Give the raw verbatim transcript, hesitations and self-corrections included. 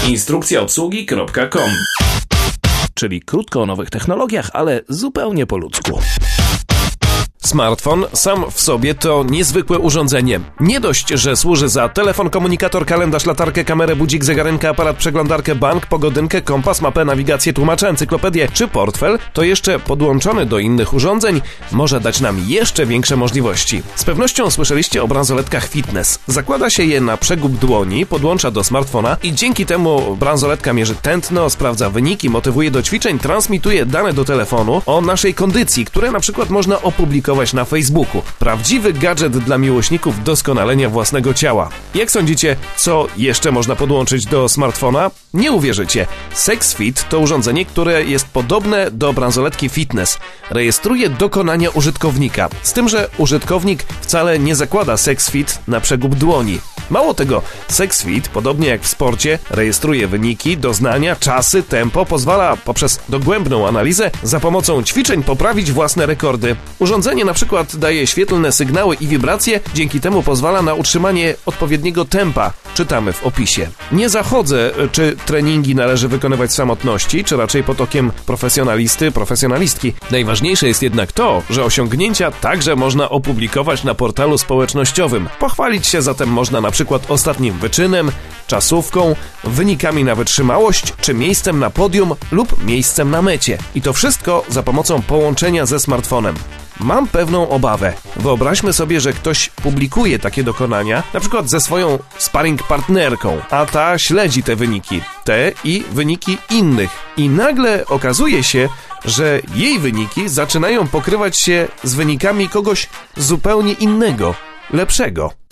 instrukcja obsługi kropka com. Czyli krótko o nowych technologiach, ale zupełnie po ludzku. Smartfon sam w sobie to niezwykłe urządzenie. Nie dość, że służy za telefon, komunikator, kalendarz, latarkę, kamerę, budzik, zegarynkę, aparat, przeglądarkę, bank, pogodynkę, kompas, mapę, nawigację, tłumacza, encyklopedię czy portfel, to jeszcze podłączony do innych urządzeń może dać nam jeszcze większe możliwości. Z pewnością słyszeliście o bransoletkach fitness. Zakłada się je na przegub dłoni, podłącza do smartfona i dzięki temu bransoletka mierzy tętno, sprawdza wyniki, motywuje do ćwiczeń, transmituje dane do telefonu o naszej kondycji, które na przykład można opublikować na Facebooku. Prawdziwy gadżet dla miłośników doskonalenia własnego ciała. Jak sądzicie, co jeszcze można podłączyć do smartfona? Nie uwierzycie. SexFit to urządzenie, które jest podobne do bransoletki fitness. Rejestruje dokonania użytkownika. Z tym, że użytkownik wcale nie zakłada SexFit na przegub dłoni. Mało tego, SexFit, podobnie jak w sporcie, rejestruje wyniki, doznania, czasy, tempo, pozwala poprzez dogłębną analizę za pomocą ćwiczeń poprawić własne rekordy. Urządzenie na przykład daje świetlne sygnały i wibracje, dzięki temu pozwala na utrzymanie odpowiedniego tempa. Czytamy w opisie. Nie zachodzę, czy treningi należy wykonywać w samotności, czy raczej pod okiem profesjonalisty, profesjonalistki. Najważniejsze jest jednak to, że osiągnięcia także można opublikować na portalu społecznościowym. Pochwalić się zatem można na przykład ostatnim wyczynem, czasówką, wynikami na wytrzymałość, czy miejscem na podium lub miejscem na mecie. I to wszystko za pomocą połączenia ze smartfonem. Mam pewną obawę. Wyobraźmy sobie, że ktoś publikuje takie dokonania, na przykład ze swoją sparring partnerką, a ta śledzi te wyniki, te i wyniki innych. I nagle okazuje się, że jej wyniki zaczynają pokrywać się z wynikami kogoś zupełnie innego, lepszego.